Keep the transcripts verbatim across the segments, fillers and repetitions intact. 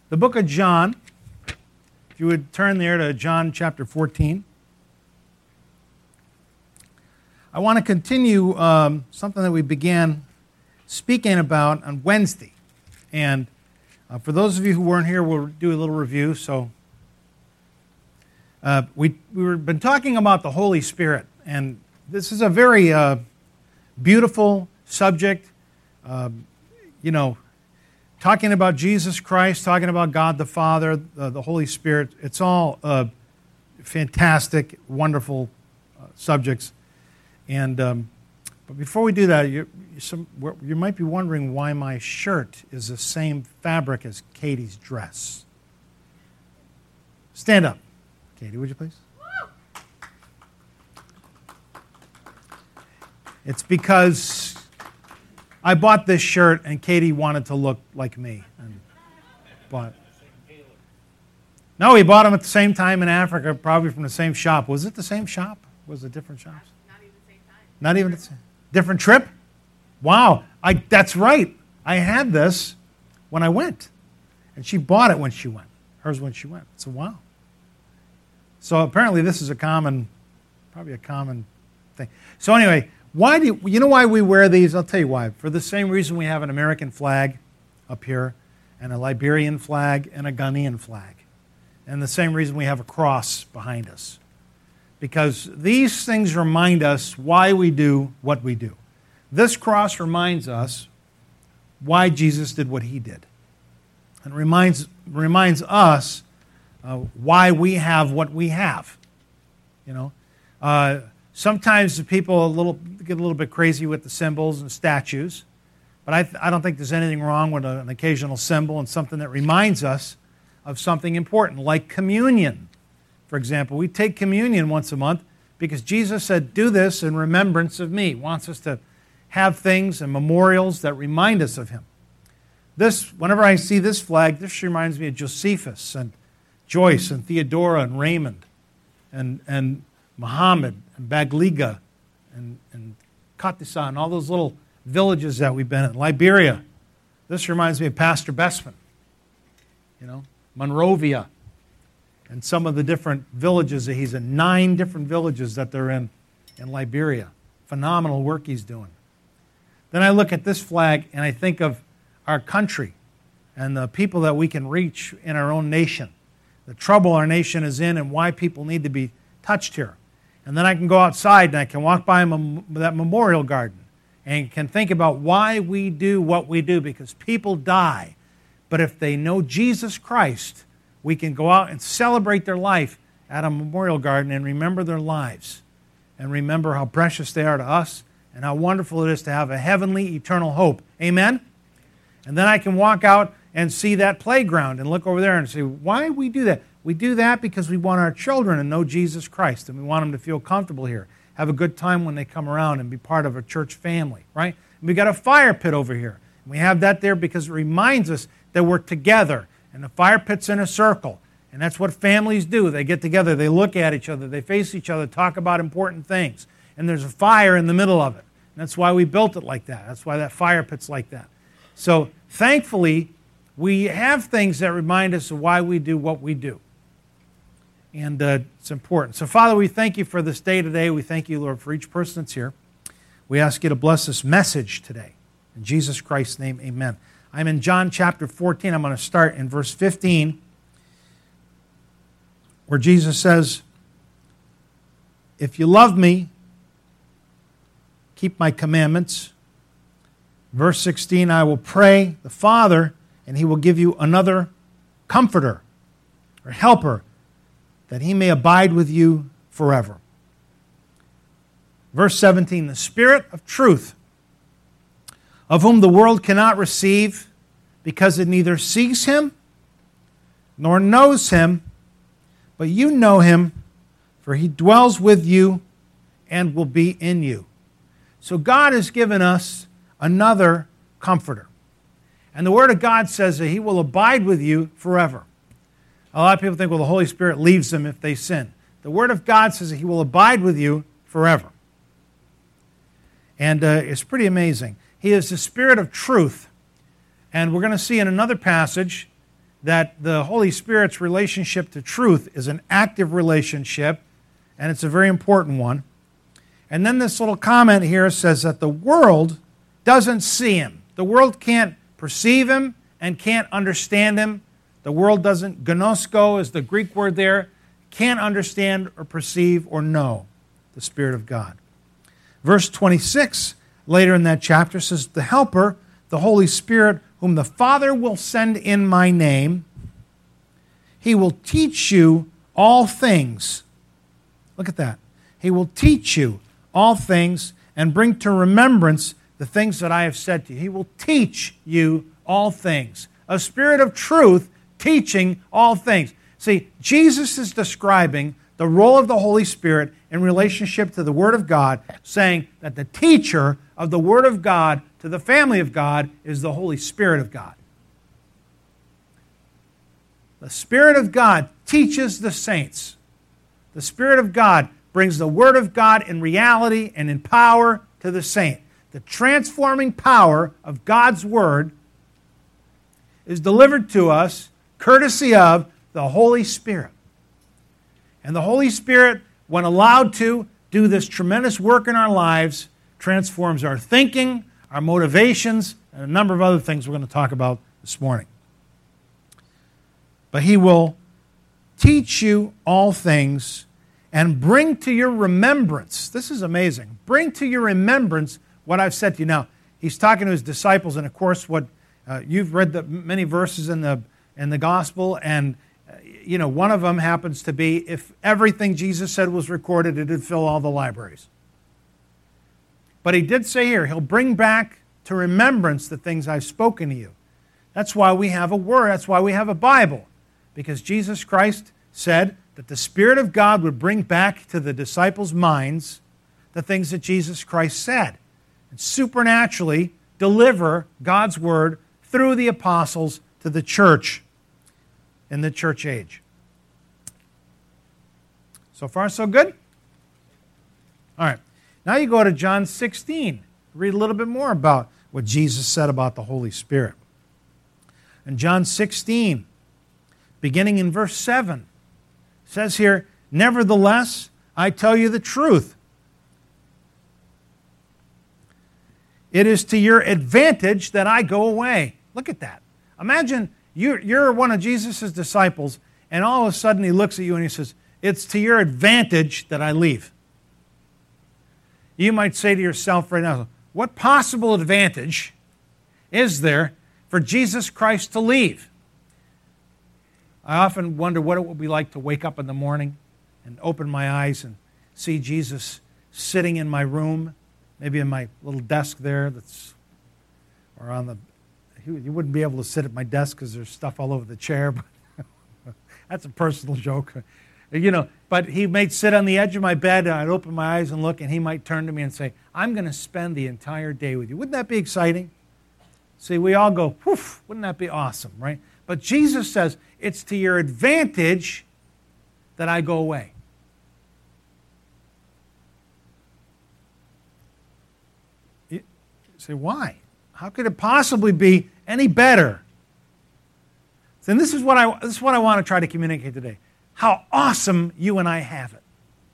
the book of John. If you would turn there to John chapter fourteen. I want to continue um, something that we began speaking about on Wednesday. And uh, for those of you who weren't here, we'll do a little review. So uh, we, we've been talking about the Holy Spirit. And this is a very uh, beautiful subject. Uh, you know, talking about Jesus Christ, talking about God the Father, uh, the Holy Spirit. It's all uh, fantastic, wonderful uh, subjects. And um, but before we do that, you, some, you might be wondering why my shirt is the same fabric as Katie's dress. Stand up, Katie, would you please? It's because I bought this shirt and Katie wanted to look like me. And bought. No, we bought them at the same time in Africa, probably from the same shop. Was it the same shop? Was it different shops? Not even the same time. Not even the same. Different trip? Wow, I, that's right. I had this when I went. And she bought it when she went. Hers when she went. So, wow. So apparently this is a common, probably a common thing. So anyway, why do you, you know why we wear these? I'll tell you why. For the same reason we have an American flag up here, and a Liberian flag, and a Ghanaian flag. And the same reason we have a cross behind us. Because these things remind us why we do what we do. This cross reminds us why Jesus did what he did. And reminds, reminds us uh, why we have what we have. You know, uh, sometimes people a little, get a little bit crazy with the symbols and statues. But I, th- I don't think there's anything wrong with a, an occasional symbol and something that reminds us of something important, like communion. For example, we take communion once a month because Jesus said, do this in remembrance of me. He wants us to have things and memorials that remind us of him. This, whenever I see this flag, this reminds me of Josephus and Joyce and Theodora and Raymond and, and Muhammad and Bagliga and, and Katisa and all those little villages that we've been in. Liberia. This reminds me of Pastor Bessman. You know, Monrovia. And some of the different villages that he's in. Nine different villages that they're in in Liberia. Phenomenal work he's doing. Then I look at this flag and I think of our country and the people that we can reach in our own nation. The trouble our nation is in and why people need to be touched here. And then I can go outside and I can walk by that memorial garden and can think about why we do what we do, because people die. But if they know Jesus Christ, we can go out and celebrate their life at a memorial garden and remember their lives and remember how precious they are to us and how wonderful it is to have a heavenly, eternal hope. Amen? And then I can walk out and see that playground and look over there and say, why do we do that? We do that because we want our children to know Jesus Christ and we want them to feel comfortable here, have a good time when they come around and be part of a church family, right? And we got a fire pit over here. We have that there because it reminds us that we're together. And the fire pit's in a circle. And that's what families do. They get together, they look at each other, they face each other, talk about important things. And there's a fire in the middle of it. And that's why we built it like that. That's why that fire pit's like that. So thankfully, we have things that remind us of why we do what we do. And uh, it's important. So Father, we thank you for this day today. We thank you, Lord, for each person that's here. We ask you to bless this message today. In Jesus Christ's name, amen. I'm in John chapter fourteen. I'm going to start in verse fifteen, where Jesus says, if you love me, keep my commandments. Verse sixteen, I will pray the Father, and he will give you another comforter or helper, that he may abide with you forever. Verse seventeen, the Spirit of truth, of whom the world cannot receive, because it neither sees him nor knows him, but you know him, for he dwells with you and will be in you. So God has given us another comforter. And the Word of God says that he will abide with you forever. A lot of people think, well, the Holy Spirit leaves them if they sin. The Word of God says that he will abide with you forever. And uh, it's pretty amazing. He is the Spirit of truth. And we're going to see in another passage that the Holy Spirit's relationship to truth is an active relationship, and it's a very important one. And then this little comment here says that the world doesn't see him. The world can't perceive him and can't understand him. The world doesn't, gnosko is the Greek word there, can't understand or perceive or know the Spirit of God. Verse twenty-six, later in that chapter, says, the Helper, the Holy Spirit, whom the Father will send in my name, he will teach you all things. Look at that. He will teach you all things and bring to remembrance the things that I have said to you. He will teach you all things. A spirit of truth teaching all things. See, Jesus is describing the role of the Holy Spirit in relationship to the Word of God, saying that the teacher of the Word of God to the family of God is the Holy Spirit of God. The Spirit of God teaches the saints. The Spirit of God brings the Word of God in reality and in power to the saint. The transforming power of God's Word is delivered to us courtesy of the Holy Spirit. And the Holy Spirit, when allowed to do this tremendous work in our lives, transforms our thinking, our motivations, and a number of other things we're going to talk about this morning. But He will teach you all things and bring to your remembrance. This is amazing. Bring to your remembrance what I've said to you. Now, He's talking to His disciples, and of course, what uh, you've read the many verses in the in the gospel, and uh, you know, one of them happens to be, if everything Jesus said was recorded, it would fill all the libraries. But He did say here, He'll bring back to remembrance the things I've spoken to you. That's why we have a word. That's why we have a Bible. Because Jesus Christ said that the Spirit of God would bring back to the disciples' minds the things that Jesus Christ said, and supernaturally deliver God's Word through the apostles to the church in the church age. So far, so good? All right. Now you go to John sixteen. Read a little bit more about what Jesus said about the Holy Spirit. In John sixteen, beginning in verse seven, it says here, nevertheless, I tell you the truth. It is to your advantage that I go away. Look at that. Imagine you're, you're one of Jesus' disciples, and all of a sudden He looks at you and He says, it's to your advantage that I leave. You might say to yourself right now, what possible advantage is there for Jesus Christ to leave? I often wonder what it would be like to wake up in the morning and open my eyes and see Jesus sitting in my room, maybe in my little desk there that's, or on the, you wouldn't be able to sit at my desk because there's stuff all over the chair, but that's a personal joke. You know, but He might sit on the edge of my bed, and I'd open my eyes and look, and He might turn to me and say, I'm going to spend the entire day with you. Wouldn't that be exciting? See, we all go, whoof, wouldn't that be awesome, right? But Jesus says, it's to your advantage that I go away. You say, why? How could it possibly be any better? Then this is what I this is what I want to try to communicate today. How awesome you and I have it.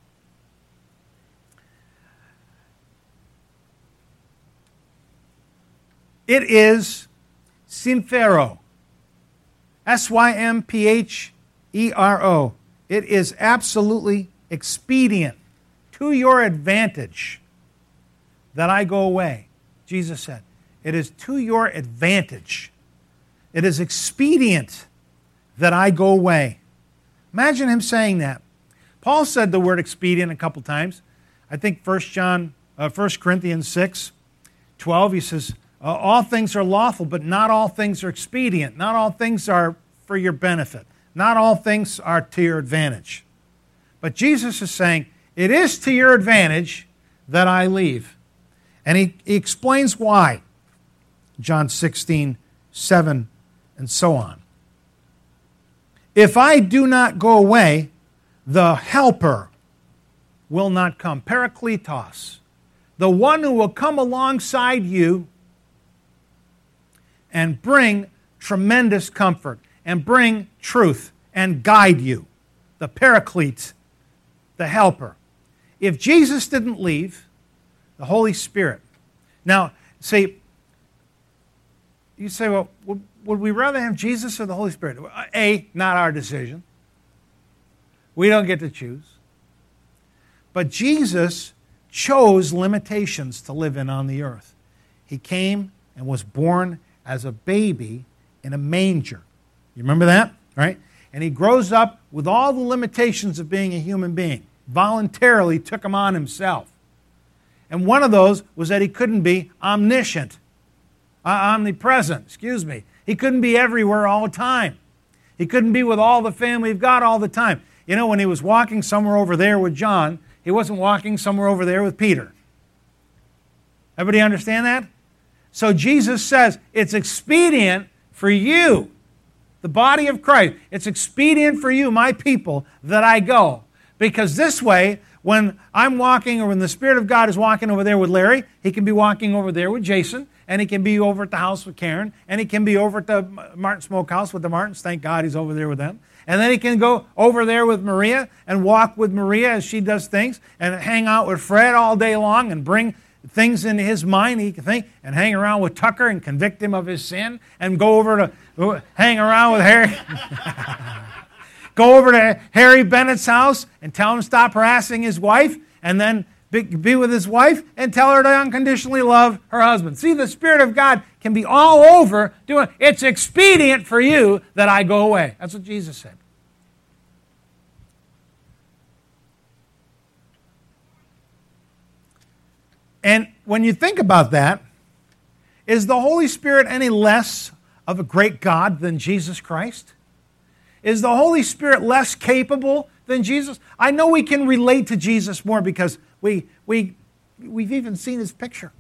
It is Symphero. S Y M P H E R O. It is absolutely expedient, to your advantage, that I go away. Jesus said, it is to your advantage. It is expedient that I go away. Imagine Him saying that. Paul said the word expedient a couple times. I think First John, uh, First Corinthians six, twelve, he says, uh, all things are lawful, but not all things are expedient. Not all things are for your benefit. Not all things are to your advantage. But Jesus is saying, it is to your advantage that I leave. And he, he explains why. John sixteen, seven, and so on. If I do not go away, the Helper will not come. Parakletos. The one who will come alongside you and bring tremendous comfort and bring truth and guide you. The Paraclete, the helper. If Jesus didn't leave, the Holy Spirit. Now, see, you say, well, would, would we rather have Jesus or the Holy Spirit? A, not our decision. We don't get to choose. But Jesus chose limitations to live in on the earth. He came and was born as a baby in a manger. You remember that? Right? And he grows up with all the limitations of being a human being. Voluntarily took them on himself. And one of those was that he couldn't be omniscient, uh, omnipresent, excuse me. He couldn't be everywhere all the time. He couldn't be with all the family of God all the time. You know, when he was walking somewhere over there with John, he wasn't walking somewhere over there with Peter. Everybody understand that? So Jesus says, it's expedient for you, the body of Christ, it's expedient for you, my people, that I go. Because this way, when I'm walking or when the Spirit of God is walking over there with Larry, he can be walking over there with Jason, and he can be over at the house with Karen, and he can be over at the Martin Smokehouse with the Martins. Thank God he's over there with them. And then he can go over there with Maria and walk with Maria as she does things and hang out with Fred all day long and bring things into his mind he can think and hang around with Tucker and convict him of his sin and go over to hang around with Harry. Go over to Harry Bennett's house and tell him to stop harassing his wife and then be, be with his wife and tell her to unconditionally love her husband. See, the Spirit of God can be all over doing, it's expedient for you that I go away. That's what Jesus said. And when you think about that, is the Holy Spirit any less of a great God than Jesus Christ? Is the Holy Spirit less capable than Jesus? I know we can relate to Jesus more because we, we, we've even seen his picture.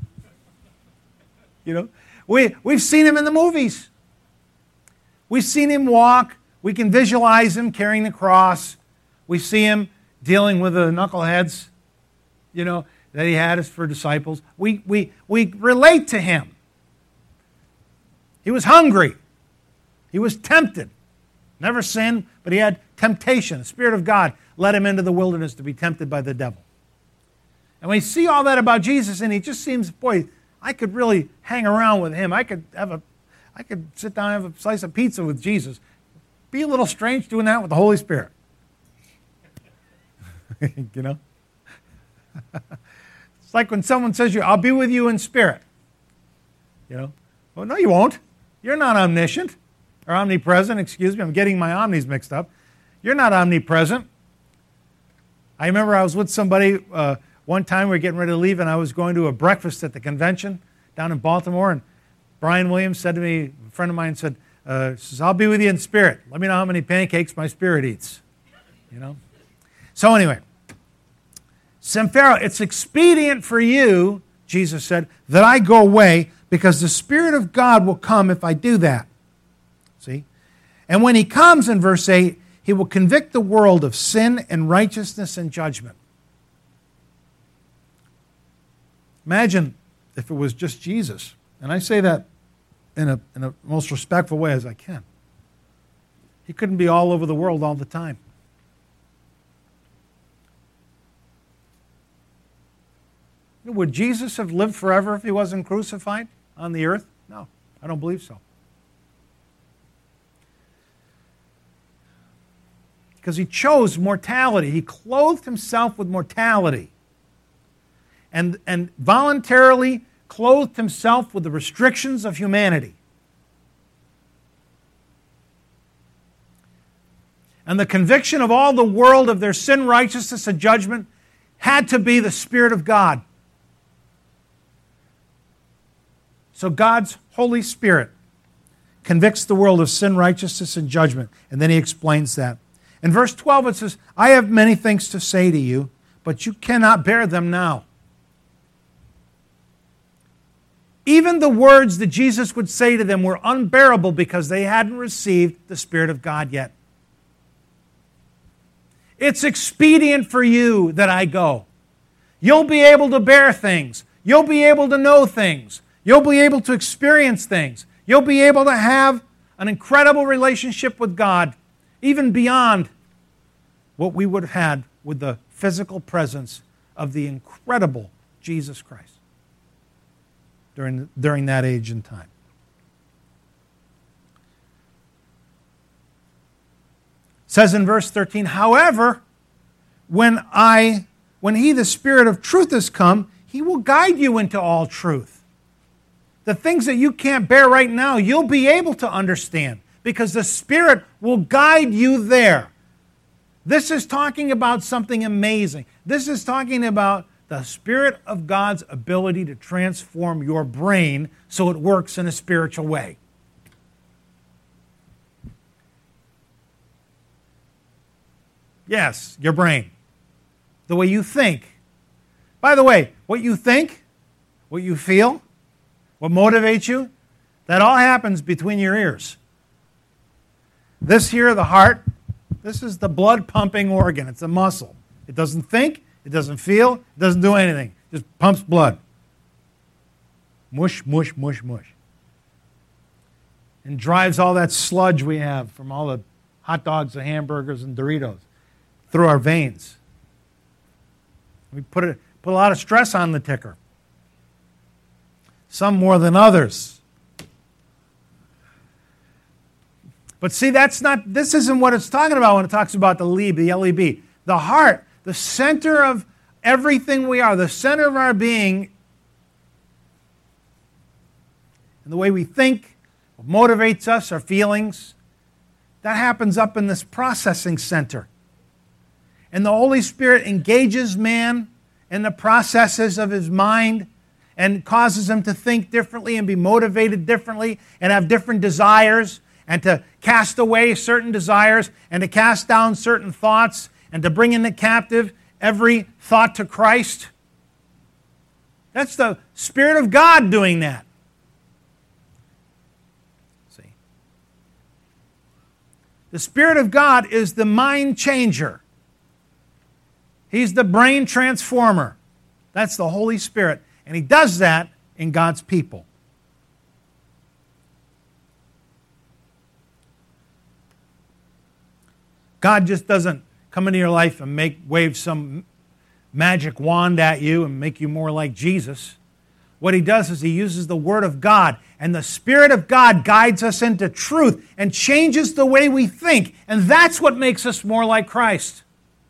You know, we, we've seen him in the movies. We've seen him walk. We can visualize him carrying the cross. We see him dealing with the knuckleheads, you know, that he had as for disciples. We, we, we relate to him. He was hungry. He was tempted. Never sinned, but he had temptation. The Spirit of God led him into the wilderness to be tempted by the devil. And we see all that about Jesus, and he just seems, boy, I could really hang around with him. I could have a, I could sit down and have a slice of pizza with Jesus. Be a little strange doing that with the Holy Spirit. You know? It's like when someone says to you, I'll be with you in spirit. You know? Well, no, you won't. You're not omniscient. Or omnipresent, excuse me. I'm getting my omnis mixed up. You're not omnipresent. I remember I was with somebody uh, one time, we were getting ready to leave, and I was going to a breakfast at the convention down in Baltimore, and Brian Williams said to me, a friend of mine said, uh, says, I'll be with you in spirit. Let me know how many pancakes my spirit eats. You know? So anyway, Semphero, it's expedient for you, Jesus said, that I go away, because the Spirit of God will come if I do that. See? And when he comes in verse eight, he will convict the world of sin and righteousness and judgment. Imagine if it was just Jesus. And I say that in a, in a most respectful way as I can. He couldn't be all over the world all the time. Would Jesus have lived forever if he wasn't crucified on the earth? No, I don't believe so. Because he chose mortality. He clothed himself with mortality. And, and voluntarily clothed himself with the restrictions of humanity. And the conviction of all the world of their sin, righteousness, and judgment had to be the Spirit of God. So God's Holy Spirit convicts the world of sin, righteousness, and judgment. And then he explains that. In verse twelve it says, I have many things to say to you, but you cannot bear them now. Even the words that Jesus would say to them were unbearable because they hadn't received the Spirit of God yet. It's expedient for you that I go. You'll be able to bear things. You'll be able to know things. You'll be able to experience things. You'll be able to have an incredible relationship with God, even beyond what we would have had with the physical presence of the incredible Jesus Christ during, during that age and time. It says in verse thirteen, however, when I, when he, the Spirit of truth, has come, he will guide you into all truth. The things that you can't bear right now, you'll be able to understand because the Spirit will guide you there. This is talking about something amazing. This is talking about the Spirit of God's ability to transform your brain so it works in a spiritual way. Yes, your brain. The way you think. By the way, what you think, what you feel, what motivates you, that all happens between your ears. This here, the heart, this is the blood pumping organ. It's a muscle. It doesn't think, it doesn't feel, it doesn't do anything. It just pumps blood. Mush, mush, mush, mush. And drives all that sludge we have from all the hot dogs and hamburgers and Doritos through our veins. We put, it, put a lot of stress on the ticker. Some more than others. But see, that's not, this isn't what it's talking about when it talks about the L E B, the L E B. The heart, the center of everything we are, the center of our being, and the way we think, what motivates us, our feelings, that happens up in this processing center. And the Holy Spirit engages man in the processes of his mind and causes him to think differently and be motivated differently and have different desires and to cast away certain desires and to cast down certain thoughts and to bring into captive every thought to Christ. That's the Spirit of God doing that. See? The Spirit of God is the mind changer. He's the brain transformer. That's the Holy Spirit. And He does that in God's people. God just doesn't come into your life and make wave some magic wand at you and make you more like Jesus. What He does is He uses the Word of God, and the Spirit of God guides us into truth and changes the way we think. And that's what makes us more like Christ.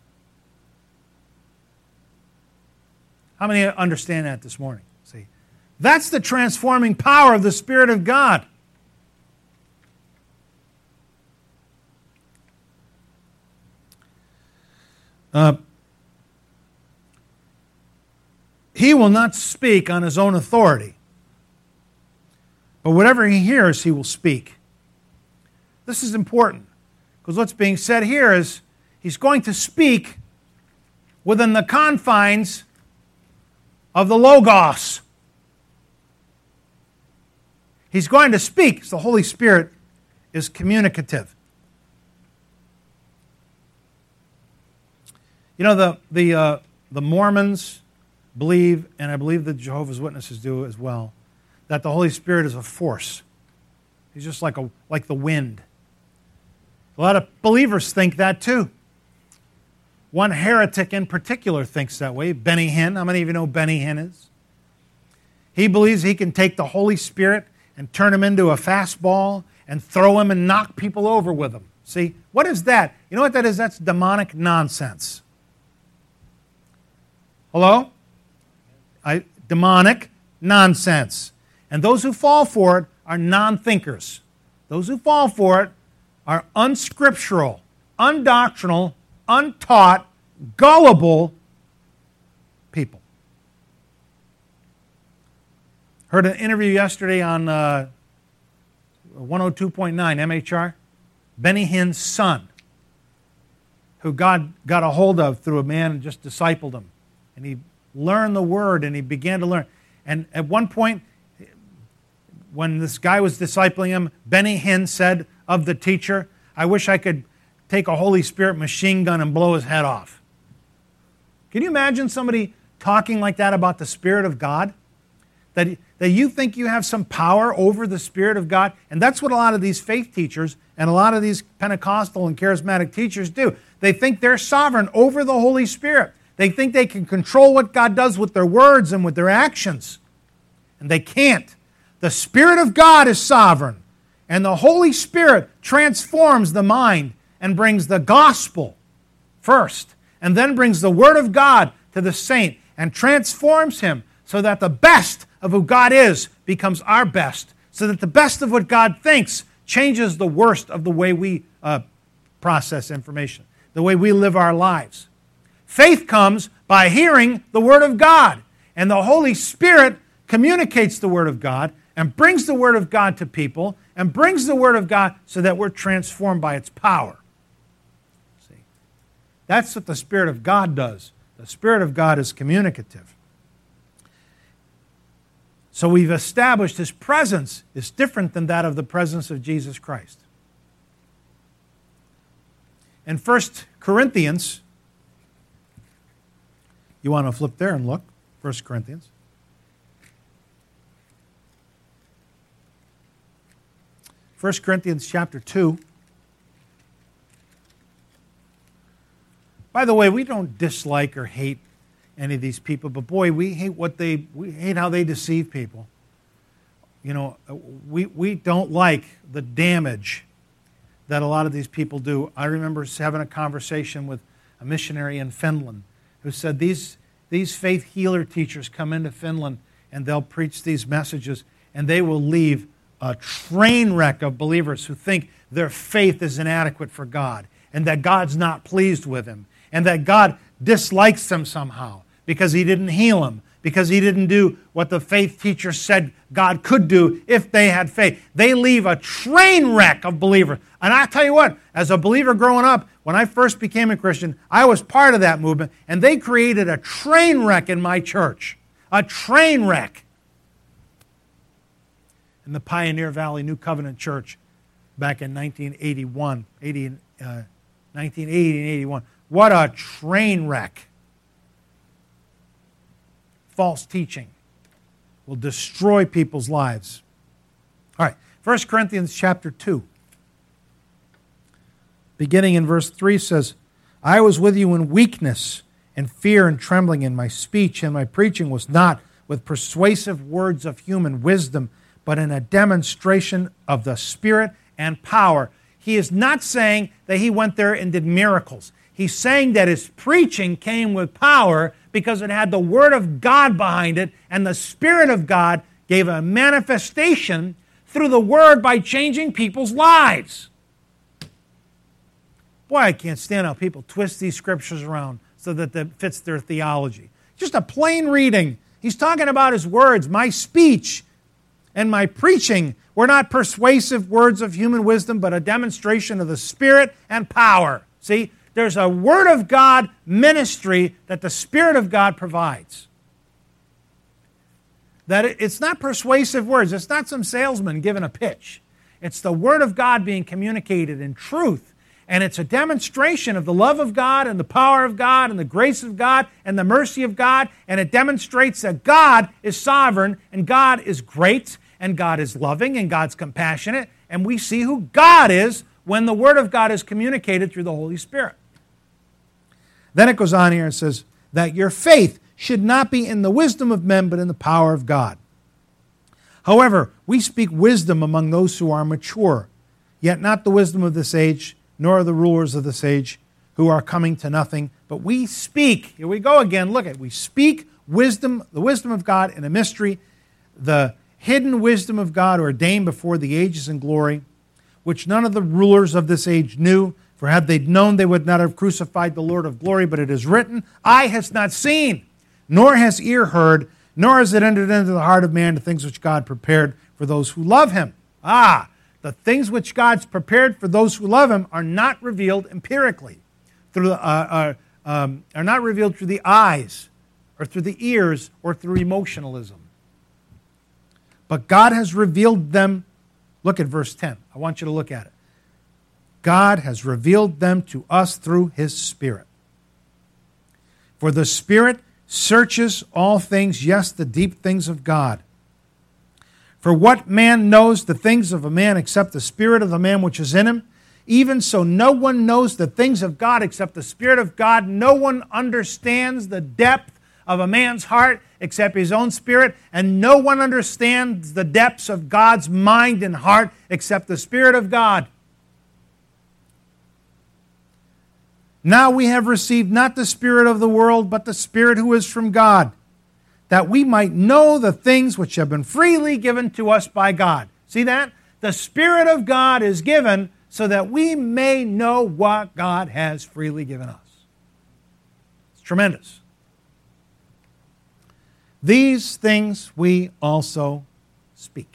How many understand that this morning? See, that's the transforming power of the Spirit of God. Uh, he will not speak on his own authority, but whatever he hears, he will speak. This is important, because what's being said here is he's going to speak within the confines of the Logos. He's going to speak. The Holy Spirit is communicative. You know, the the uh, the Mormons believe, and I believe the Jehovah's Witnesses do as well, that the Holy Spirit is a force. He's just like a like the wind. A lot of believers think that too. One heretic in particular thinks that way, Benny Hinn. How many of you know who Benny Hinn is? He believes he can take the Holy Spirit and turn him into a fastball and throw him and knock people over with him. See, what is that? You know what that is? That's demonic nonsense. Hello? I, demonic nonsense. And those who fall for it are non-thinkers. Those who fall for it are unscriptural, undoctrinal, untaught, gullible people. Heard an interview yesterday on uh, one oh two point nine M H R. Benny Hinn's son, who God got a hold of through a man and just discipled him. And he learned the Word and he began to learn. And at one point, when this guy was discipling him, Benny Hinn said of the teacher, "I wish I could take a Holy Spirit machine gun and blow his head off." Can you imagine somebody talking like that about the Spirit of God? That, he, that you think you have some power over the Spirit of God? And that's what a lot of these faith teachers and a lot of these Pentecostal and charismatic teachers do. They think they're sovereign over the Holy Spirit. They think they can control what God does with their words and with their actions. And they can't. The Spirit of God is sovereign. And the Holy Spirit transforms the mind and brings the gospel first. And then brings the Word of God to the saint and transforms him so that the best of who God is becomes our best. So that the best of what God thinks changes the worst of the way we uh, process information, the way we live our lives. Faith comes by hearing the Word of God. And the Holy Spirit communicates the Word of God and brings the Word of God to people and brings the Word of God so that we're transformed by its power. See, that's what the Spirit of God does. The Spirit of God is communicative. So we've established His presence is different than that of the presence of Jesus Christ. In First Corinthians, you want to flip there and look, First Corinthians. First Corinthians chapter two. By the way, we don't dislike or hate any of these people, but boy, we hate what they we hate how they deceive people. You know, we we don't like the damage that a lot of these people do. I remember having a conversation with a missionary in Finland who said these these faith healer teachers come into Finland and they'll preach these messages and they will leave a train wreck of believers who think their faith is inadequate for God and that God's not pleased with them and that God dislikes them somehow because He didn't heal them, because He didn't do what the faith teacher said God could do if they had faith. They leave a train wreck of believers. And I tell you what, as a believer growing up, when I first became a Christian, I was part of that movement, and they created a train wreck in my church. A train wreck. In the Pioneer Valley New Covenant Church back in nineteen eighty-one, eighty, uh, nineteen eighty and eighty-one. What a train wreck. False teaching will destroy people's lives. All right, First Corinthians chapter two. Beginning in verse three says, I was with you in weakness and fear and trembling, and my speech and my preaching was not with persuasive words of human wisdom, but in a demonstration of the Spirit and power. He is not saying that he went there and did miracles. He's saying that his preaching came with power because it had the Word of God behind it, and the Spirit of God gave a manifestation through the Word by changing people's lives. Boy, I can't stand how people twist these scriptures around so that it fits their theology. Just a plain reading. He's talking about his words. My speech and my preaching were not persuasive words of human wisdom, but a demonstration of the Spirit and power. See, there's a Word of God ministry that the Spirit of God provides. That it's not persuasive words. It's not some salesman giving a pitch. It's the Word of God being communicated in truth. And it's a demonstration of the love of God and the power of God and the grace of God and the mercy of God. And it demonstrates that God is sovereign and God is great and God is loving and God's compassionate. And we see who God is when the Word of God is communicated through the Holy Spirit. Then it goes on here and says that your faith should not be in the wisdom of men, but in the power of God. However, we speak wisdom among those who are mature, yet not the wisdom of this age, nor the rulers of this age who are coming to nothing. But we speak, here we go again, look at it, we speak wisdom, the wisdom of God in a mystery, the hidden wisdom of God ordained before the ages in glory, which none of the rulers of this age knew, for had they known, they would not have crucified the Lord of glory. But it is written, eye has not seen, nor has ear heard, nor has it entered into the heart of man the things which God prepared for those who love Him. Ah, the things which God's prepared for those who love Him are not revealed empirically, through the, uh, uh, um, are not revealed through the eyes, or through the ears, or through emotionalism. But God has revealed them. Look at verse ten. I want you to look at it. God has revealed them to us through His Spirit. For the Spirit searches all things, yes, the deep things of God. For what man knows the things of a man except the spirit of the man which is in him? Even so, no one knows the things of God except the Spirit of God. No one understands the depth of a man's heart except his own spirit. And no one understands the depths of God's mind and heart except the Spirit of God. Now we have received not the spirit of the world, but the Spirit who is from God, that we might know the things which have been freely given to us by God. See that? The Spirit of God is given so that we may know what God has freely given us. It's tremendous. These things we also speak.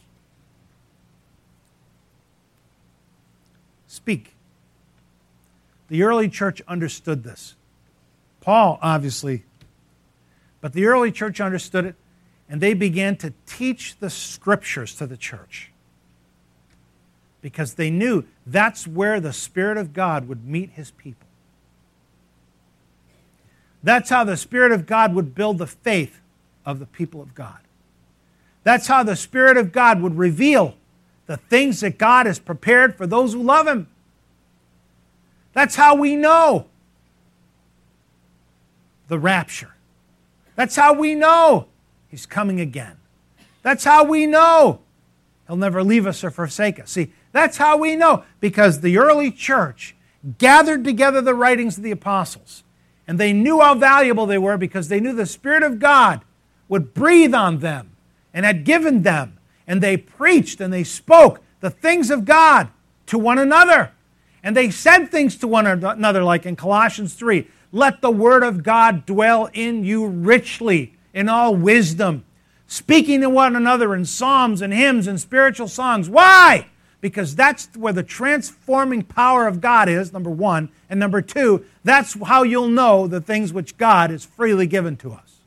Speak. The early church understood this. Paul, obviously, but the early church understood it, and they began to teach the Scriptures to the church, because they knew that's where the Spirit of God would meet His people. That's how the Spirit of God would build the faith of the people of God. That's how the Spirit of God would reveal the things that God has prepared for those who love Him. That's how we know the rapture. That's how we know He's coming again. That's how we know He'll never leave us or forsake us. See, that's how we know, because the early church gathered together the writings of the apostles, and they knew how valuable they were because they knew the Spirit of God would breathe on them and had given them, and they preached and they spoke the things of God to one another. And they said things to one another, like in Colossians three, let the word of God dwell in you richly in all wisdom, speaking to one another in psalms and hymns and spiritual songs. Why? Because that's where the transforming power of God is, number one. And number two, that's how you'll know the things which God has freely given to us.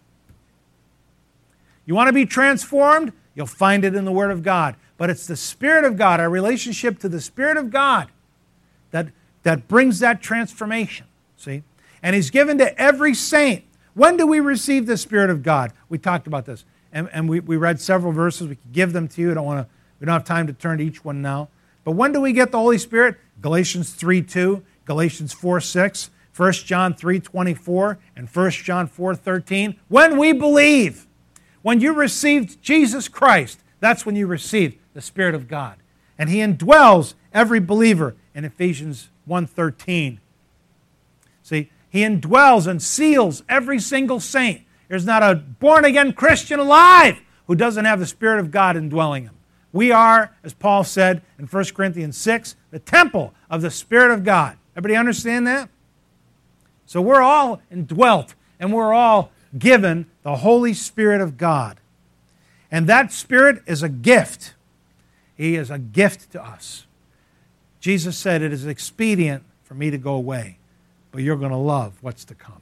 You want to be transformed? You'll find it in the Word of God. But it's the Spirit of God, our relationship to the Spirit of God, that, that brings that transformation. See? And He's given to every saint. When do we receive the Spirit of God? We talked about this. And, and we, we read several verses. We could give them to you. I don't want to, we don't have time to turn to each one now. But when do we get the Holy Spirit? Galatians three two, Galatians four six, First John three twenty-four, and First John four thirteen. When we believe. When you received Jesus Christ, that's when you received the Spirit of God. And He indwells every believer in Ephesians one thirteen. See, He indwells and seals every single saint. There's not a born-again Christian alive who doesn't have the Spirit of God indwelling him. We are, as Paul said in First Corinthians six, the temple of the Spirit of God. Everybody understand that? So we're all indwelt, and we're all given the Holy Spirit of God. And that Spirit is a gift. He is a gift to us. Jesus said, it is expedient for me to go away, but you're going to love what's to come.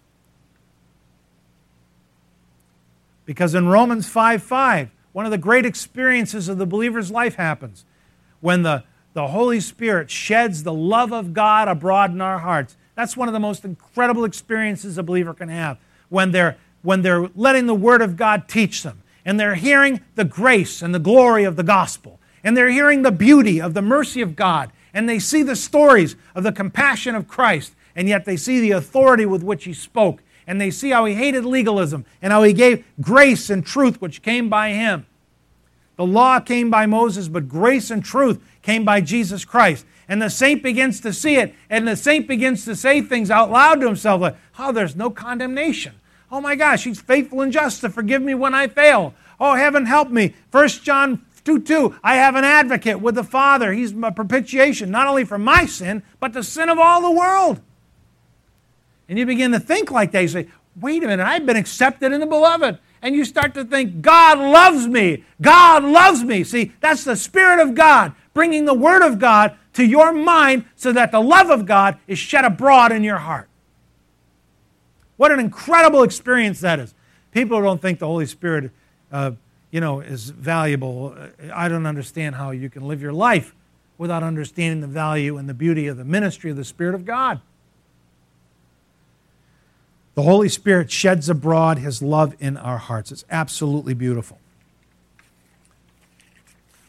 Because in Romans five five, one of the great experiences of the believer's life happens when the, the Holy Spirit sheds the love of God abroad in our hearts. That's one of the most incredible experiences a believer can have, when they're, when they're letting the Word of God teach them, and they're hearing the grace and the glory of the gospel, and they're hearing the beauty of the mercy of God, and they see the stories of the compassion of Christ, and yet they see the authority with which He spoke, and they see how He hated legalism, and how He gave grace and truth which came by Him. The law came by Moses, but grace and truth came by Jesus Christ. And the saint begins to see it, and the saint begins to say things out loud to himself like, oh, there's no condemnation. Oh my gosh, He's faithful and just to forgive me when I fail. Oh, heaven help me. First John two two, I have an advocate with the Father. He's my propitiation, not only for my sin, but the sin of all the world. And you begin to think like that. You say, wait a minute, I've been accepted in the Beloved. And you start to think, God loves me. God loves me. See, that's the Spirit of God bringing the Word of God to your mind so that the love of God is shed abroad in your heart. What an incredible experience that is. People don't think the Holy Spirit, uh, you know, is valuable. I don't understand how you can live your life without understanding the value and the beauty of the ministry of the Spirit of God. The Holy Spirit sheds abroad His love in our hearts. It's absolutely beautiful.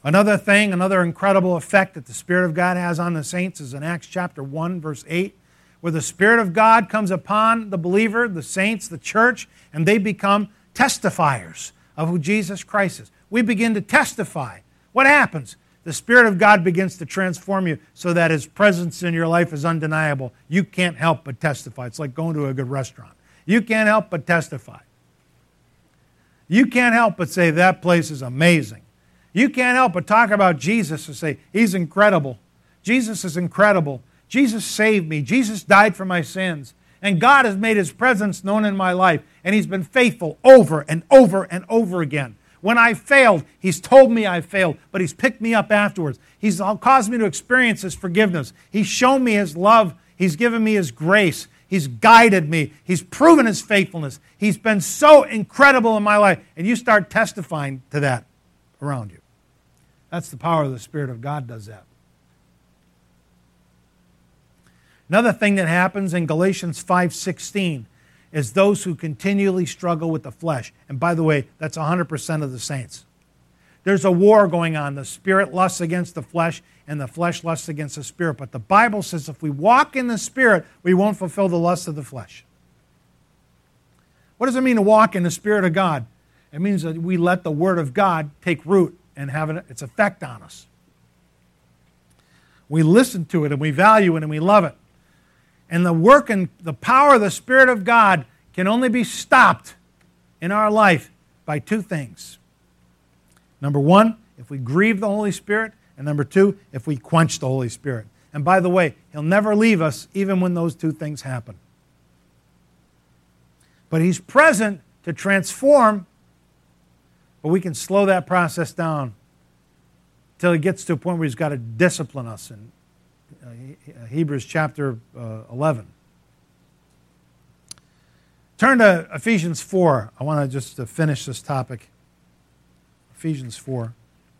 Another thing, another incredible effect that the Spirit of God has on the saints is in Acts chapter one, verse eight, where the Spirit of God comes upon the believer, the saints, the church, and they become testifiers of who Jesus Christ is. We begin to testify. What happens? The Spirit of God begins to transform you so that His presence in your life is undeniable. You can't help but testify. It's like going to a good restaurant. You can't help but testify. You can't help but say, that place is amazing. You can't help but talk about Jesus and say, He's incredible. Jesus is incredible. Jesus saved me. Jesus died for my sins. And God has made His presence known in my life. And He's been faithful over and over and over again. When I failed, He's told me I failed, but He's picked me up afterwards. He's caused me to experience His forgiveness. He's shown me His love. He's given me His grace. He's guided me. He's proven His faithfulness. He's been so incredible in my life. And you start testifying to that around you. That's the power of the Spirit of God does that. Another thing that happens in Galatians five sixteen is those who continually struggle with the flesh. And by the way, that's one hundred percent of the saints. There's a war going on. The Spirit lusts against the flesh, and the flesh lusts against the Spirit. But the Bible says if we walk in the Spirit, we won't fulfill the lust of the flesh. What does it mean to walk in the Spirit of God? It means that we let the Word of God take root and have its effect on us. We listen to it, and we value it, and we love it. And the work and the power of the Spirit of God can only be stopped in our life by two things. Number one, if we grieve the Holy Spirit. And number two, if we quench the Holy Spirit. And by the way, He'll never leave us even when those two things happen. But He's present to transform, but we can slow that process down until He gets to a point where He's got to discipline us in uh, Hebrews chapter uh, eleven. Turn to Ephesians four. I want to just uh, finish this topic. Ephesians four.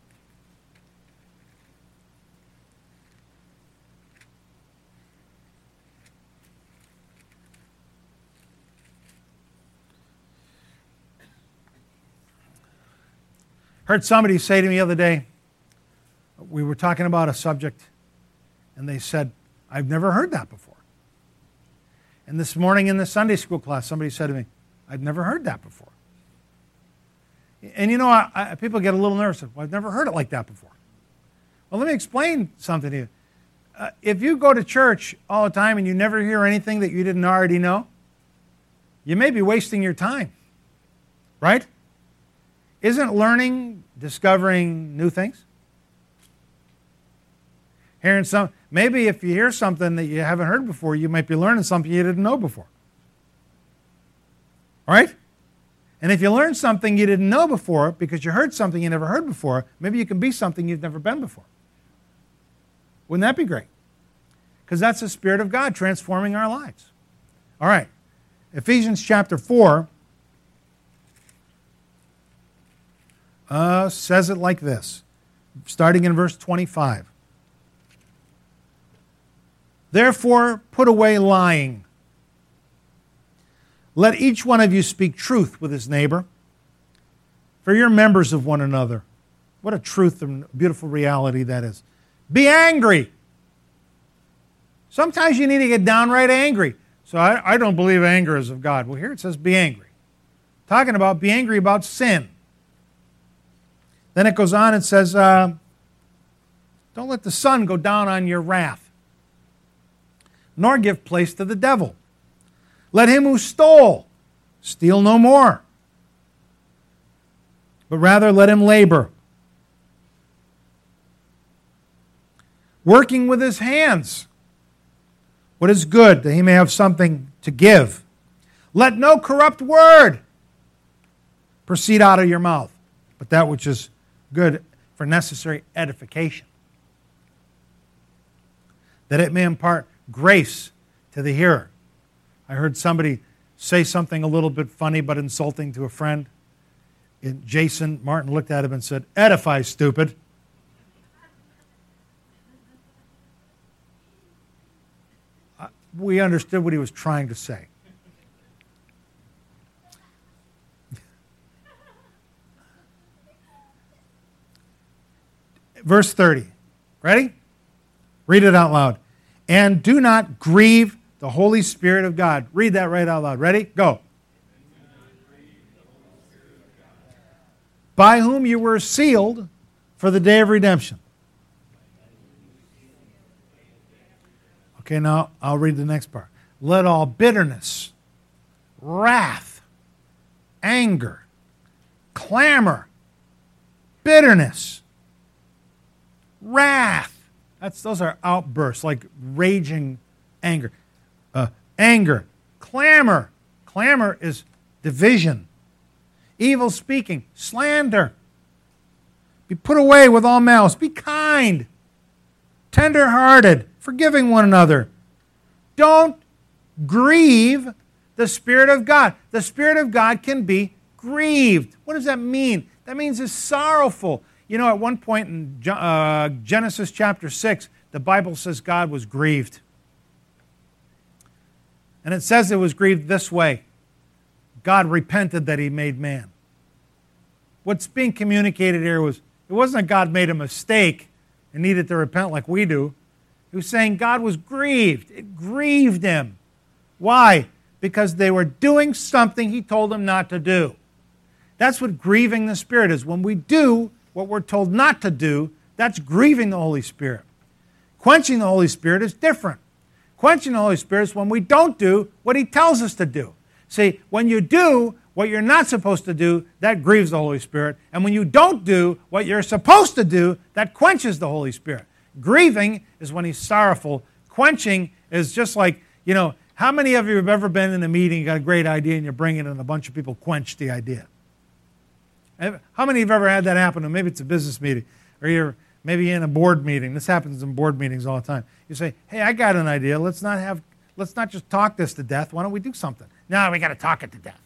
Heard somebody say to me the other day, we were talking about a subject, and they said, I've never heard that before. And this morning in the Sunday school class, somebody said to me, I've never heard that before. And you know, I, I, people get a little nervous. Well, I've never heard it like that before. Well, let me explain something to you. Uh, if you go to church all the time and you never hear anything that you didn't already know, you may be wasting your time, right? Isn't learning discovering new things? Hearing some, maybe if you hear something that you haven't heard before, you might be learning something you didn't know before. All right? And if you learn something you didn't know before because you heard something you never heard before, maybe you can be something you've never been before. Wouldn't that be great? Because that's the Spirit of God transforming our lives. All right. Ephesians chapter four uh, says it like this, starting in verse twenty-five. Therefore, put away lying. Let each one of you speak truth with his neighbor, for you're members of one another. What a truth and beautiful reality that is. Be angry. Sometimes you need to get downright angry. So I, I don't believe anger is of God. Well, here it says be angry. Talking about be angry about sin. Then it goes on and says, uh, don't let the sun go down on your wrath, nor give place to the devil. Let him who stole steal no more, but rather let him labor, working with his hands what is good, that he may have something to give. Let no corrupt word proceed out of your mouth, but that which is good for necessary edification, that it may impart grace to the hearer. I heard somebody say something a little bit funny but insulting to a friend. And Jason Martin looked at him and said, edify, stupid. Uh, we understood what he was trying to say. verse thirty. Ready? Read it out loud. And do not grieve the Holy Spirit of God. Read that right out loud. Ready? Go. By whom you were sealed for the day of redemption. Okay, now I'll read the next part. Let all bitterness, wrath, anger, clamor, bitterness, wrath. That's, those are outbursts, like raging anger. Uh, anger, clamor. Clamor is division. Evil speaking, slander. Be put away with all malice. Be kind, tender-hearted, forgiving one another. Don't grieve the Spirit of God. The Spirit of God can be grieved. What does that mean? That means it's sorrowful. You know, at one point in uh, Genesis chapter six, the Bible says God was grieved. And it says it was grieved this way. God repented that he made man. What's being communicated here was, it wasn't that God made a mistake and needed to repent like we do. He was saying God was grieved. It grieved him. Why? Because they were doing something he told them not to do. That's what grieving the Spirit is. When we do what we're told not to do, that's grieving the Holy Spirit. Quenching the Holy Spirit is different. Quenching the Holy Spirit is when we don't do what he tells us to do. See, when you do what you're not supposed to do, that grieves the Holy Spirit. And when you don't do what you're supposed to do, that quenches the Holy Spirit. Grieving is when he's sorrowful. Quenching is just like, you know, how many of you have ever been in a meeting, you got a great idea, and you bring it, and a bunch of people quench the idea? How many have ever had that happen? Maybe it's a business meeting, or you're maybe in a board meeting. This happens in board meetings all the time. You say, hey, I got an idea. Let's not have, let's not just talk this to death. Why don't we do something? No, we got to talk it to death.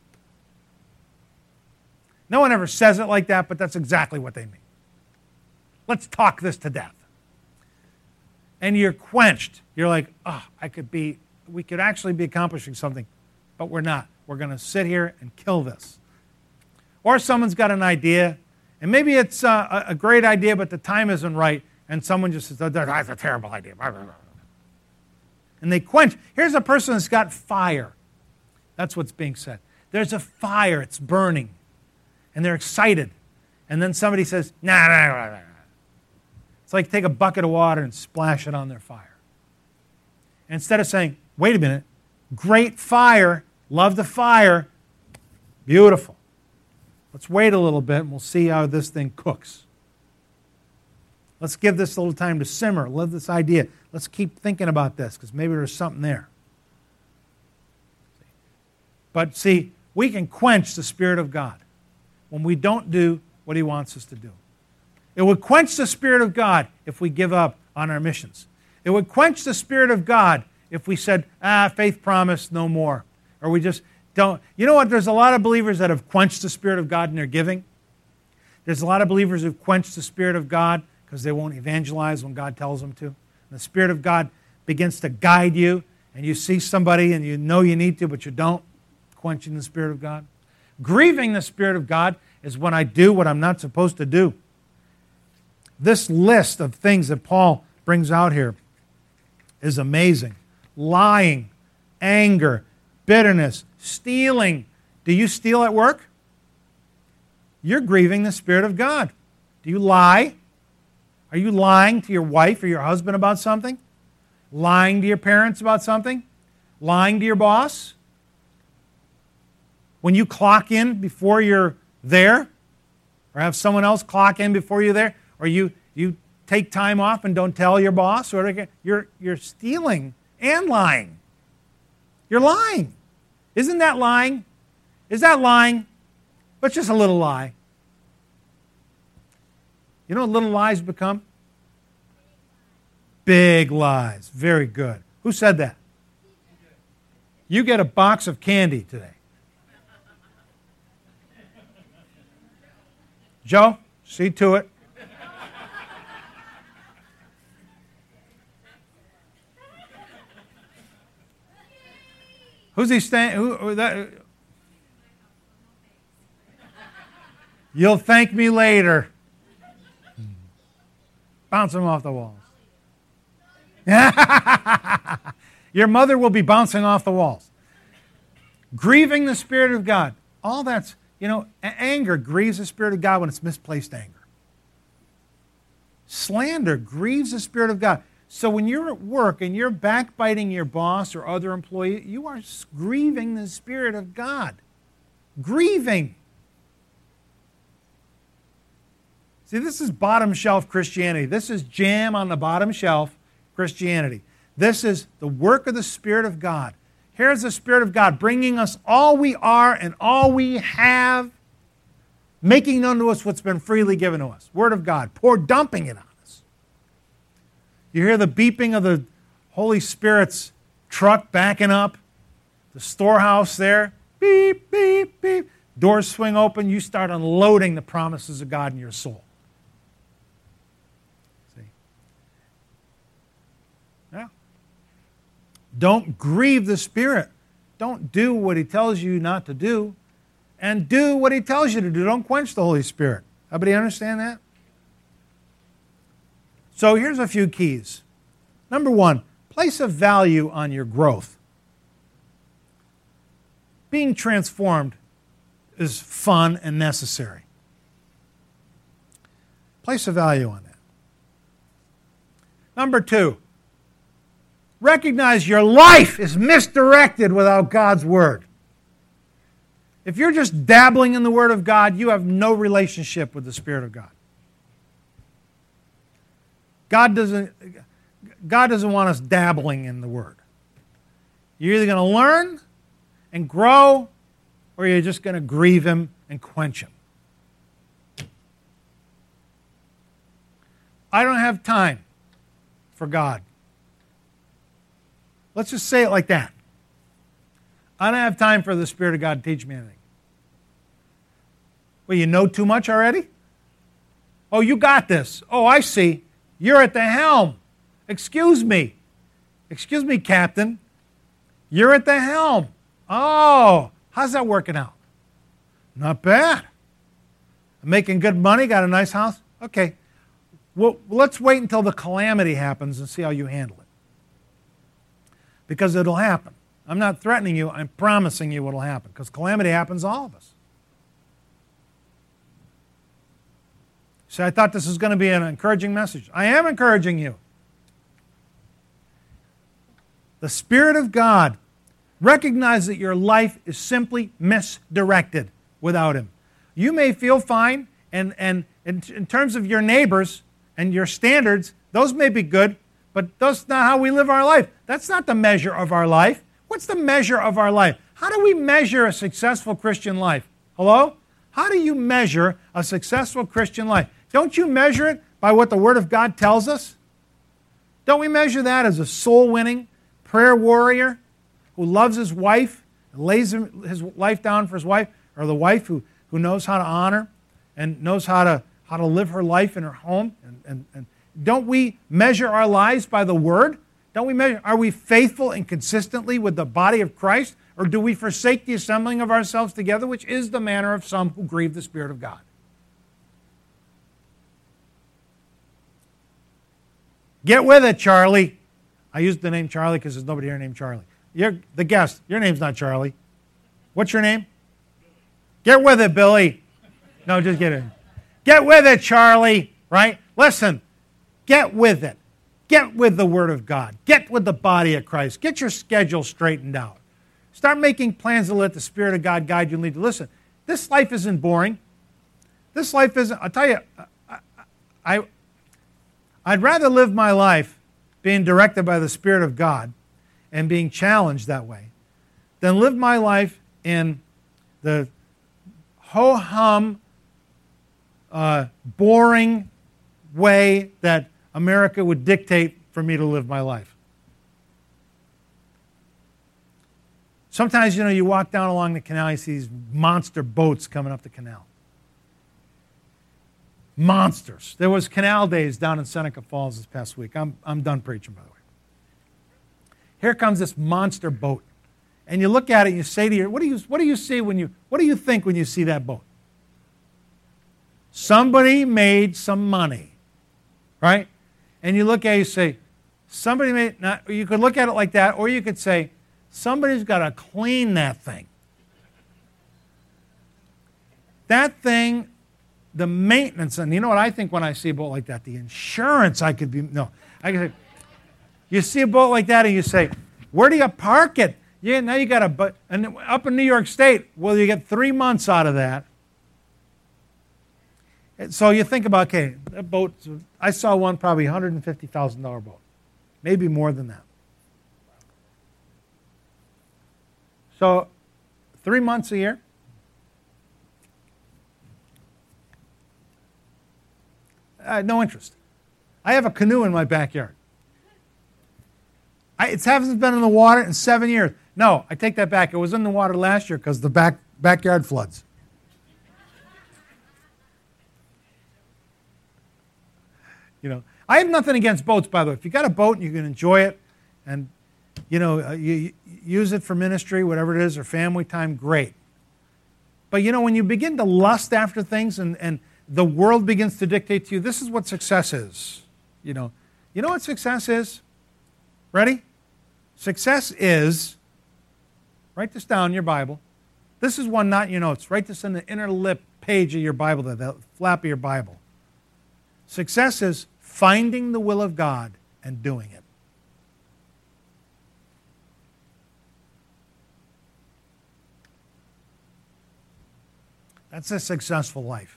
No one ever says it like that, but that's exactly what they mean. Let's talk this to death. And you're quenched. You're like, oh, I could be, we could actually be accomplishing something, but we're not. We're going to sit here and kill this. Or someone's got an idea, and maybe it's uh, a great idea, but the time isn't right, and someone just says, that's a terrible idea. And they quench. Here's a person that's got fire. That's what's being said. There's a fire. It's burning. And they're excited. And then somebody says, nah, nah, nah, nah. It's like take a bucket of water and splash it on their fire. And instead of saying, wait a minute, great fire, love the fire, beautiful. Let's wait a little bit and we'll see how this thing cooks. Let's give this a little time to simmer. Love this idea. Let's keep thinking about this because maybe there's something there. But see, we can quench the Spirit of God when we don't do what he wants us to do. It would quench the Spirit of God if we give up on our missions. It would quench the Spirit of God if we said, ah, faith promise, no more. Or we just don't. You know what? There's a lot of believers that have quenched the Spirit of God in their giving. There's a lot of believers who've quenched the Spirit of God because they won't evangelize when God tells them to. And the Spirit of God begins to guide you, and you see somebody and you know you need to, but you don't. Quenching the Spirit of God. Grieving the Spirit of God is when I do what I'm not supposed to do. This list of things that Paul brings out here is amazing. Lying, anger, bitterness, stealing. Do you steal at work? You're grieving the Spirit of God. Do you lie? Are you lying to your wife or your husband about something? Lying to your parents about something? Lying to your boss? When you clock in before you're there, or have someone else clock in before you're there, or you, you take time off and don't tell your boss, or you're, you're stealing and lying. You're lying. Isn't that lying? Is that lying? But just a little lie. You know what little lies become? Big lies. Very good. Who said that? You get a box of candy today. Joe, see to it. Who's he staying? Who, who that? You'll thank me later. Bouncing them off the walls. Your mother will be bouncing off the walls. Grieving the Spirit of God. All that's, you know, anger grieves the Spirit of God when it's misplaced anger. Slander grieves the Spirit of God. So when you're at work and you're backbiting your boss or other employee, you are grieving the Spirit of God. Grieving. See, this is bottom shelf Christianity. This is jam on the bottom shelf Christianity. This is the work of the Spirit of God. Here's the Spirit of God bringing us all we are and all we have, making known to us what's been freely given to us. Word of God, pour dumping it on us. You hear the beeping of the Holy Spirit's truck backing up, the storehouse there, beep, beep, beep. Doors swing open, you start unloading the promises of God in your soul. See? Yeah. Don't grieve the Spirit. Don't do what He tells you not to do. And do what He tells you to do. Don't quench the Holy Spirit. Everybody understand that? So here's a few keys. Number one, place a value on your growth. Being transformed is fun and necessary. Place a value on that. Number two, recognize your life is misdirected without God's Word. If you're just dabbling in the Word of God, you have no relationship with the Spirit of God. God doesn't, God doesn't want us dabbling in the Word. You're either going to learn and grow, or you're just going to grieve Him and quench Him. I don't have time for God. Let's just say it like that. I don't have time for the Spirit of God to teach me anything. Well, you know too much already? Oh, you got this. Oh, I see. You're at the helm. Excuse me. Excuse me, Captain. You're at the helm. Oh, how's that working out? Not bad. I'm making good money, got a nice house? Okay. Well, let's wait until the calamity happens and see how you handle it. Because it'll happen. I'm not threatening you, I'm promising you what'll happen. Because calamity happens to all of us. So I thought this was going to be an encouraging message. I am encouraging you. The Spirit of God, recognize that your life is simply misdirected without Him. You may feel fine, and, and in, in terms of your neighbors and your standards, those may be good, but that's not how we live our life. That's not the measure of our life. What's the measure of our life? How do we measure a successful Christian life? Hello? How do you measure a successful Christian life? Don't you measure it by what the Word of God tells us? Don't we measure that as a soul-winning prayer warrior who loves his wife, lays his life down for his wife, or the wife who, who knows how to honor and knows how to, how to live her life in her home? And, and, and don't we measure our lives by the Word? Don't we measure, are we faithful and consistently with the body of Christ, or do we forsake the assembling of ourselves together, which is the manner of some who grieve the Spirit of God? Get with it, Charlie. I used the name Charlie because there's nobody here named Charlie. You're the guest. Your name's not Charlie. What's your name? Get with it, Billy. No, just get it. Get with it, Charlie. Right? Listen, get with it. Get with the Word of God. Get with the body of Christ. Get your schedule straightened out. Start making plans to let the Spirit of God guide you and lead you. Listen, this life isn't boring. This life isn't, I'll tell you, I, I, I'd rather live my life being directed by the Spirit of God and being challenged that way than live my life in the ho-hum, uh, boring way that America would dictate for me to live my life. Sometimes, you know, you walk down along the canal, you see these monster boats coming up the canal. Monsters. There was canal days down in Seneca Falls this past week. I'm, I'm done preaching, by the way. Here comes this monster boat. And you look at it and you say to you, what do you, what do you see when you, what do you think when you see that boat? Somebody made some money, right? and you look at it, you say, somebody may not, you could look at it like that, or you could say, somebody's got to clean that thing. That thing, the maintenance, and you know what I think when I see a boat like that? The insurance I could be, no. I could say, you see a boat like that and you say, where do you park it? Yeah, now you got a, but and up in New York State, well, you get three months out of that. And so you think about, okay, that boat, I saw one probably one hundred fifty thousand dollars boat, maybe more than that. So three months a year. Uh, no interest. I have a canoe in my backyard. I, it hasn't been in the water in seven years. No, I take that back. It was in the water last year because the back backyard floods. You know, I have nothing against boats, by the way. If you got a boat and you can enjoy it, and you know, uh, you, you use it for ministry, whatever it is, or family time, great. But you know, when you begin to lust after things, and and the world begins to dictate to you, this is what success is. You know, you know what success is? Ready? Success is, write this down in your Bible. This is one not in your notes. Write this in the inner lip page of your Bible, the flap of your Bible. Success is finding the will of God and doing it. That's a successful life.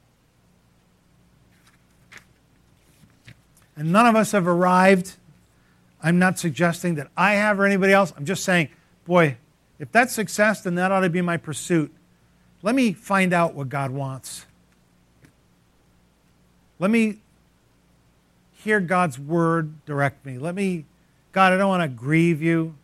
And none of us have arrived. I'm not suggesting that I have or anybody else. I'm just saying, boy, if that's success, then that ought to be my pursuit. Let me find out what God wants. Let me hear God's word direct me. Let me, God, I don't want to grieve you.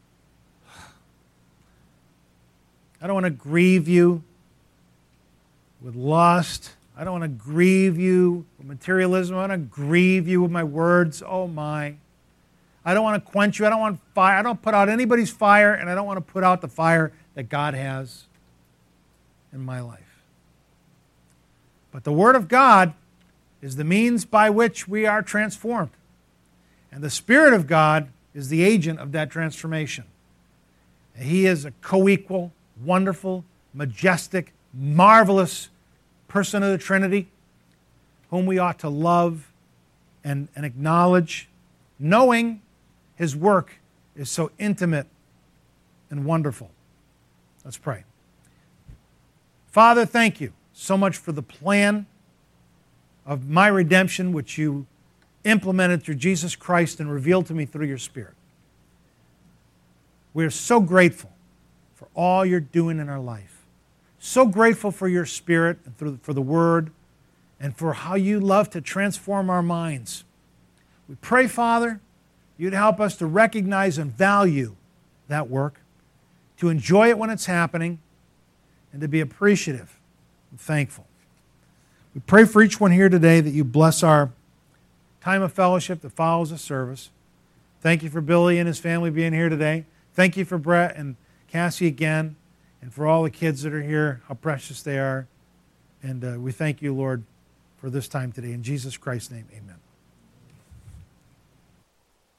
I don't want to grieve you with lust. I don't want to grieve you with materialism. I don't want to grieve you with my words. Oh my. I don't want to quench you. I don't want fire. I don't put out anybody's fire, and I don't want to put out the fire that God has in my life. But the Word of God is the means by which we are transformed. And the Spirit of God is the agent of that transformation. And He is a co-equal, wonderful, majestic, marvelous person of the Trinity, whom we ought to love and, and acknowledge, knowing His work is so intimate and wonderful. Let's pray. Father, thank you so much for the plan of my redemption, which you implemented through Jesus Christ and revealed to me through your Spirit. We are so grateful for all you're doing in our life. So grateful for your Spirit and through, for the Word and for how you love to transform our minds. We pray, Father, you'd help us to recognize and value that work, to enjoy it when it's happening, and to be appreciative and thankful. We pray for each one here today that you bless our time of fellowship that follows the service. Thank you for Billy and his family being here today. Thank you for Brett and Cassie again, and for all the kids that are here, how precious they are. And uh, we thank you, Lord, for this time today. In Jesus Christ's name, amen.